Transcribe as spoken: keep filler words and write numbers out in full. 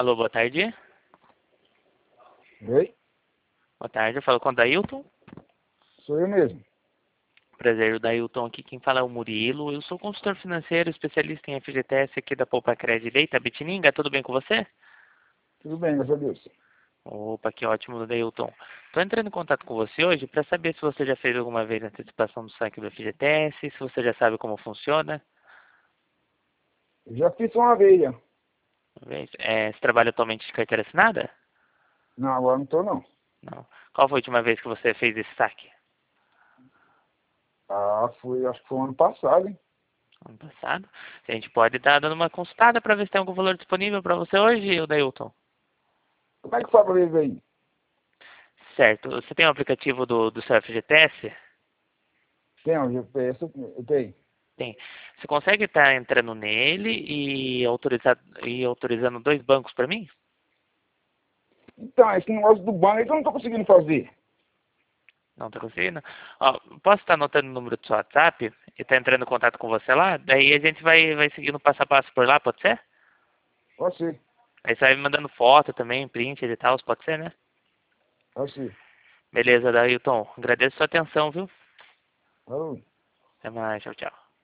Alô, boa tarde. Oi, Boa tarde, eu falo com o Dailton. sou eu mesmo. Prazer, o Dailton aqui. Quem fala é o Murilo. Eu sou consultor financeiro, especialista em F G T S aqui da Poupa Crédito Leite, Bitininga. Tudo bem com você? Tudo bem, graças a Deus. Opa, que ótimo, Dailton. Estou entrando em contato com você hoje para saber se você já fez alguma vez a antecipação do saque do F G T S, se você já sabe como funciona. Eu já fiz uma vez já. Uma vez. É, você trabalha atualmente de carteira assinada? Não, agora não tô não. Não. Qual foi a última vez que você fez esse saque? Ah, foi, acho que foi ano passado, hein? Ano passado. A gente pode estar dando uma consultada para ver se tem algum valor disponível para você hoje, Dailton. Como é que faz pra ver aí? Certo. Você tem o aplicativo do, do seu F G T S? Tem o G P S, eu tenho. Tem. Você consegue estar entrando nele e, autorizar, e autorizando dois bancos para mim? Então, esse negócio do banco é que eu não tô conseguindo fazer. Não está conseguindo? Ó, posso estar anotando o número do seu WhatsApp e estar entrando em contato com você lá? Daí a gente vai, vai seguindo passo a passo por lá, pode ser? Pode ser, Aí você vai me mandando foto também, print e tal, pode ser, né? pode ser. Beleza, Dailton. Agradeço a sua atenção, viu? Alô. Até mais, tchau, tchau.